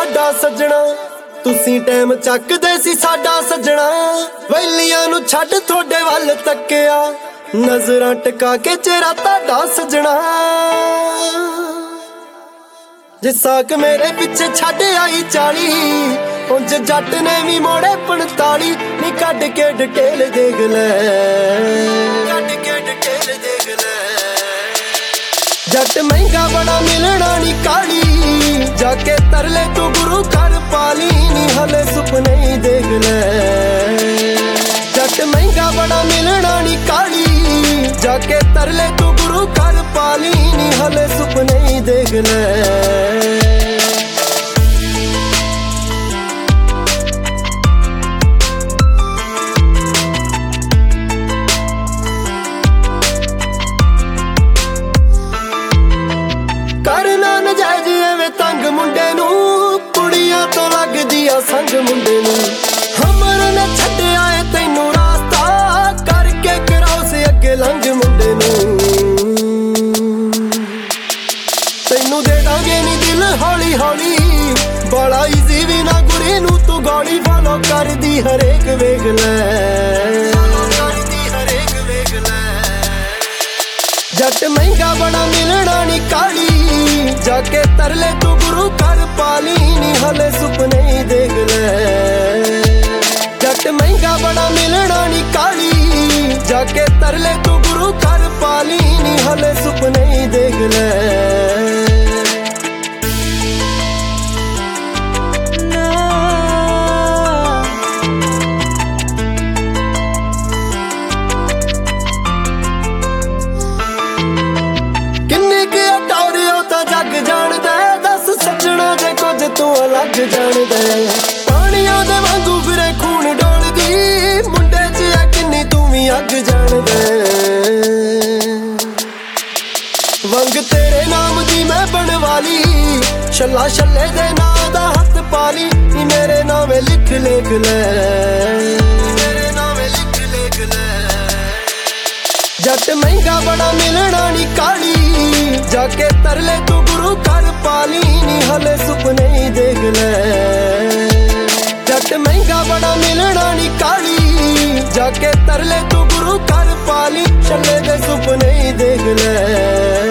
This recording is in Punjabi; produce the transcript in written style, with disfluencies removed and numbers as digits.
ਸਾਡਾ ਸੱਜਣਾ ਤੁਸੀਂ ਟਾਈਮ ਚੱਕਦੇ ਸੀ ਸਾਡਾ ਸੱਜਣਾ ਵੈਲੀਆਂ ਨੂੰ ਛੱਡ ਤੁਹਾਡੇ ਵੱਲ ਤੱਕਿਆ ਨਜ਼ਰਾਂ ਟਿਕਾ ਕੇ ਚਿਹਰਾ ਤੁਹਾਡਾ ਸੱਜਣਾ ਜੇ ਸਾਕ ਮੇਰੇ ਪਿੱਛੇ ਛੱਡ ਆਈ 40 ਉਂਝ ਜੱਟ ਨੇ ਵੀ ਮੋੜੇ 45 ਨੀ ਕੱਢ ਕੇ ਡਿਟੇਲ ਦੇਖ ਲੈ ਜੱਟ ਮਹਿੰਗਾ ਬੜਾ ਮਿਲਣਾ ਨੀ ਕਾਲੀ ਜਾ ਕੇ ਤਰਲੇ ਤੂੰ ਗੁਰੂ ਘਰ ਪਾਲੀ ਨੀ ਹਲੇ ਸੁਪਨੇ ਹੀ ਦੇਖ ਲੈ ਜੱਟ ਮਹਿੰਗਾ ਬੜਾ ਮਿਲਣਾ ਨੀ ਕਾਲੀ ਜਾ ਕੇ ਤਰਲੇ ਤੂੰ ਗੁਰੂ ਘਰ ਪਾਲੀ ਨੀ ਹਲੇ ਸੁਪਨੇ ਹੀ ਦੇਖ ਲੈ ਤੰਗ ਮੁੰਡੇ ਨੂੰ ਕੁੜੀਆਂ ਤੋਂ ਲੱਗਦੀ ਆ ਸੰਗ ਮੁੰਡੇ ਨੂੰ ਹਮਰ ਨੇ ਛੱਡਿਆ ਏ ਤੈਨੂੰ ਰਾਸਤਾ ਕਰਕੇ ਕਰਾਉਸ ਅੱਗੇ ਲੰਘ ਮੁੰਡੇ ਨੂੰ ਤੈਨੂੰ ਦੇ ਦਾਂਗੇ ਨੀ ਦਿਲ ਹੌਲੀ ਹੌਲੀ ਬੜਾ ਈਜ਼ੀ ਵੀ ਨਾ ਗੁਰੀ ਨੂੰ ਤੂੰ ਗੋਲੀ ਫੋਲੋ ਕਰਦੀ ਹਰੇਕ ਵੇਖ ਲੈ ਜੱਟ ਮਹਿੰਗਾ ਬੜਾ ਮਿਲਣਾ ਨੀ ਕਾਲੀ ਜਾ ਕੇ ਤਰਲੇ ਤੂੰ ਗੁਰੂ ਘਰ ਪਾਲੀ ਨੀ ਹਲੇ ਸੁਪਨੇ ਹੀ ਦੇਖ ਲੈ ਜੱਟ ਮਹਿੰਗਾ ਬੜਾ ਮਿਲਣਾ ਨੀ ਕਾਲੀ ਜਾ ਕੇ ਤਰਲੇ ਤੂੰ ਗੁਰੂ ਘਰ ਪਾਲੀ ਨੀ ਹਲੇ ਸੁਪਨੇ ਹੀ ਦੇਖ ਲੈ ਤੂੰ ਅਲੱਗ ਜਾਣਦਾ ਪਾਣੀਆਂ ਦੇ ਵਾਂਗੂ ਫਿਰੇ ਖੂਨ ਡੋਲਦੀ ਮੁੰਡੇ 'ਚ ਆ ਕਿੰਨੀ ਤੂੰ ਵੀ ਅੱਗ ਜਾਣਦਾ ਵੰਗ ਤੇਰੇ ਨਾਮ ਦੀ ਮੈਂ ਬਣਵਾਲੀ ਛੱਲਾ ਛੱਲੇ ਦੇ ਨਾਂ ਦਾ ਹੱਥ ਪਾਲੀ ਨੀ ਮੇਰੇ ਨਾਵੇਂ ਲਿਖ ਲਿਖ ਲੈ ਜੱਟ ਮਹਿੰਗਾ ਬੜਾ ਮਿਲਣਾ ਨੀ ਕਾਲੀ ਜਾ ਕੇ ਤਰਲੇ ਤੂੰ ਗੁਰੂ ਘਰ ਪਾਲੀ ਨੀ ਹਲੇ ਸੁਪਨੇ ਹੀ ਦੇਖ ਲੈ ਜੱਟ ਮਹਿੰਗਾ ਬੜਾ ਮਿਲਣਾ ਨੀ ਕਾਲੀ ਜਾ ਕੇ ਤਰਲੇ ਤੂੰ ਗੁਰੂ ਘਰ ਪਾਲੀ ਛੱਲੇ ਦੇ ਸੁਪਨੇ ਹੀ ਦੇਖ ਲੈ